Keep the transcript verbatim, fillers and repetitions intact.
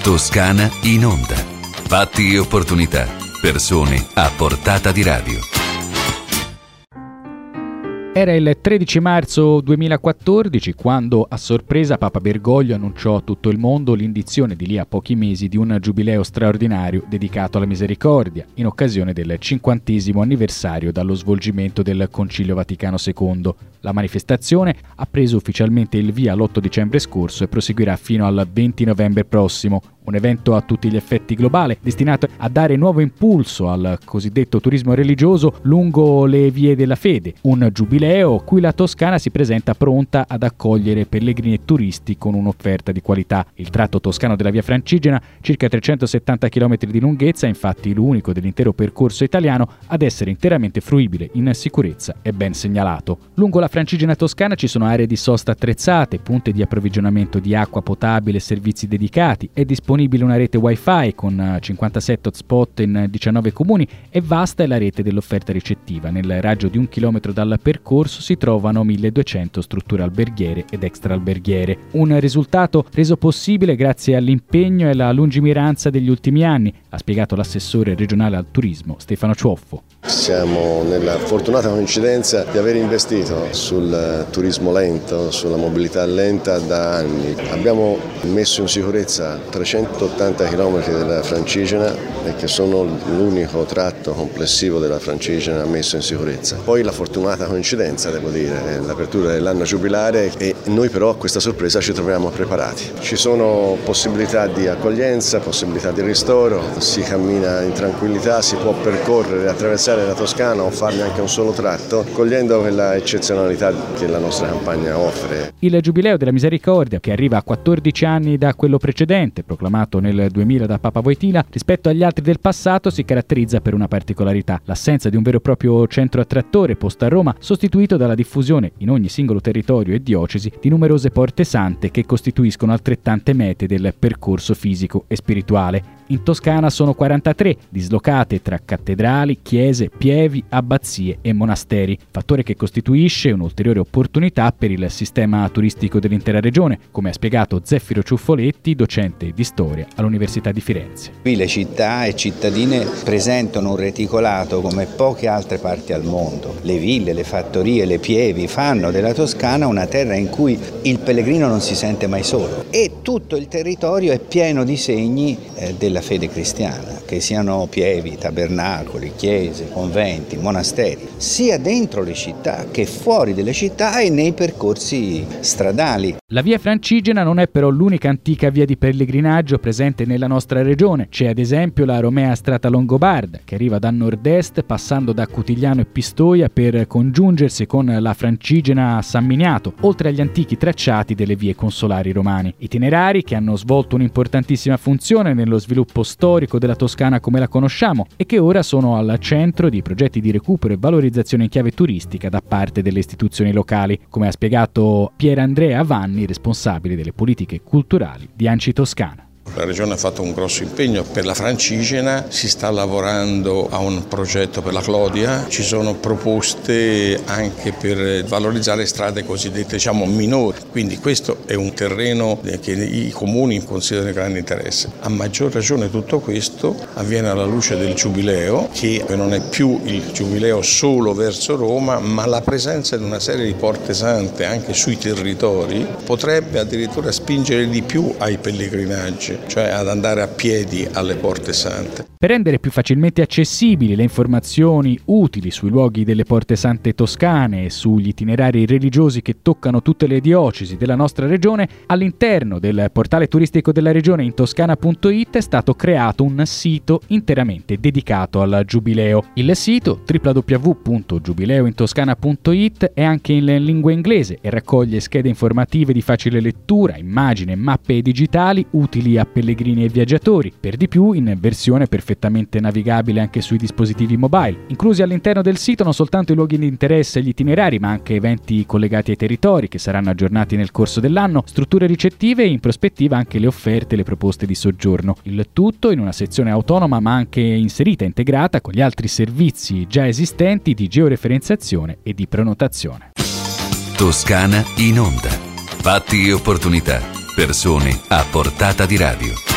Toscana in onda. Fatti e opportunità. Persone a portata di radio. Era il tredici marzo duemilaquattordici quando a sorpresa Papa Bergoglio annunciò a tutto il mondo l'indizione di lì a pochi mesi di un giubileo straordinario dedicato alla misericordia in occasione del cinquantesimo anniversario dallo svolgimento del Concilio Vaticano secondo. La manifestazione ha preso ufficialmente il via l'otto dicembre scorso e proseguirà fino al venti novembre prossimo. Un evento a tutti gli effetti globale, destinato a dare nuovo impulso al cosiddetto turismo religioso lungo le vie della fede. Un giubileo cui la Toscana si presenta pronta ad accogliere pellegrini e turisti con un'offerta di qualità. Il tratto toscano della Via Francigena, circa trecentosettanta chilometri di lunghezza, è infatti l'unico dell'intero percorso italiano ad essere interamente fruibile in sicurezza e ben segnalato. Lungo la Francigena toscana ci sono aree di sosta attrezzate, punte di approvvigionamento di acqua potabile e servizi dedicati, è disponibile una rete wifi con cinquantasette hotspot in diciannove comuni e vasta è la rete dell'offerta ricettiva. Nel raggio di un chilometro dal percorso si trovano milleduecento strutture alberghiere ed extraalberghiere. Un risultato reso possibile grazie all'impegno e alla lungimiranza degli ultimi anni, ha spiegato l'assessore regionale al turismo Stefano Ciuffo. Siamo nella fortunata coincidenza di aver investito sul turismo lento, sulla mobilità lenta da anni. Abbiamo messo in sicurezza trecentottanta chilometri della Francigena, che sono l'unico tratto complessivo della Francigena messo in sicurezza. Poi la fortunata coincidenza, devo dire, l'apertura dell'anno giubilare, e noi però a questa sorpresa ci troviamo preparati. Ci sono possibilità di accoglienza, possibilità di ristoro, si cammina in tranquillità, si può percorrere, attraversare la Toscana o farne anche un solo tratto, cogliendo quella eccezionalità che la nostra campagna offre. Il Giubileo della Misericordia, che arriva a quattordici anni da quello precedente, proclamato nel duemila da Papa Wojtyla, rispetto agli altri del passato si caratterizza per una particolarità: l'assenza di un vero e proprio centro attrattore posto a Roma, sostituito dalla diffusione in ogni singolo territorio e diocesi di numerose porte sante che costituiscono altrettante mete del percorso fisico e spirituale. In Toscana sono quarantatré, dislocate tra cattedrali, chiese, pievi, abbazie e monasteri, fattore che costituisce un'ulteriore opportunità per il sistema turistico dell'intera regione, come ha spiegato Zeffiro Ciuffoletti, docente di storia all'Università di Firenze. Qui le città e cittadine presentano un reticolato come poche altre parti al mondo. Le ville, le fattorie, le pievi fanno della Toscana una terra in cui il pellegrino non si sente mai solo, e tutto il territorio è pieno di segni eh, della fede cristiana, che siano pievi, tabernacoli, chiese, conventi, monasteri, sia dentro le città che fuori delle città e nei percorsi stradali. La Via Francigena non è però l'unica antica via di pellegrinaggio presente nella nostra regione. C'è ad esempio la Romea Strata Longobarda, che arriva da nord-est passando da Cutigliano e Pistoia per congiungersi con la Francigena a San Miniato, oltre agli antichi tracciati delle vie consolari romane. Itinerari che hanno svolto un'importantissima funzione nello sviluppo storico della Toscana come la conosciamo e che ora sono al centro di progetti di recupero e valorizzazione in chiave turistica da parte delle istituzioni locali, come ha spiegato Pierandrea Vanni, responsabile delle politiche culturali di ANCI Toscana. La Regione ha fatto un grosso impegno per la Francigena, si sta lavorando a un progetto per la Clodia, ci sono proposte anche per valorizzare strade cosiddette diciamo minori, quindi questo è un terreno che i comuni considerano di grande interesse. A maggior ragione tutto questo avviene alla luce del Giubileo, che non è più il Giubileo solo verso Roma, ma la presenza di una serie di porte sante anche sui territori potrebbe addirittura spingere di più ai pellegrinaggi, cioè ad andare a piedi alle porte sante. Per rendere più facilmente accessibili le informazioni utili sui luoghi delle porte sante toscane e sugli itinerari religiosi che toccano tutte le diocesi della nostra regione, all'interno del portale turistico della regione intoscana punto it è stato creato un sito interamente dedicato al Giubileo. Il sito w w w punto giubileo in toscana punto it è anche in lingua inglese e raccoglie schede informative di facile lettura, immagini e mappe digitali utili a pellegrini e viaggiatori, per di più in versione perfettamente navigabile anche sui dispositivi mobile. Inclusi all'interno del sito non soltanto i luoghi di interesse e gli itinerari, ma anche eventi collegati ai territori che saranno aggiornati nel corso dell'anno, strutture ricettive e in prospettiva anche le offerte e le proposte di soggiorno. Il tutto in una sezione autonoma ma anche inserita e integrata con gli altri servizi già esistenti di georeferenziazione e di prenotazione. Toscana in onda. Fatti e opportunità. Persone a portata di radio.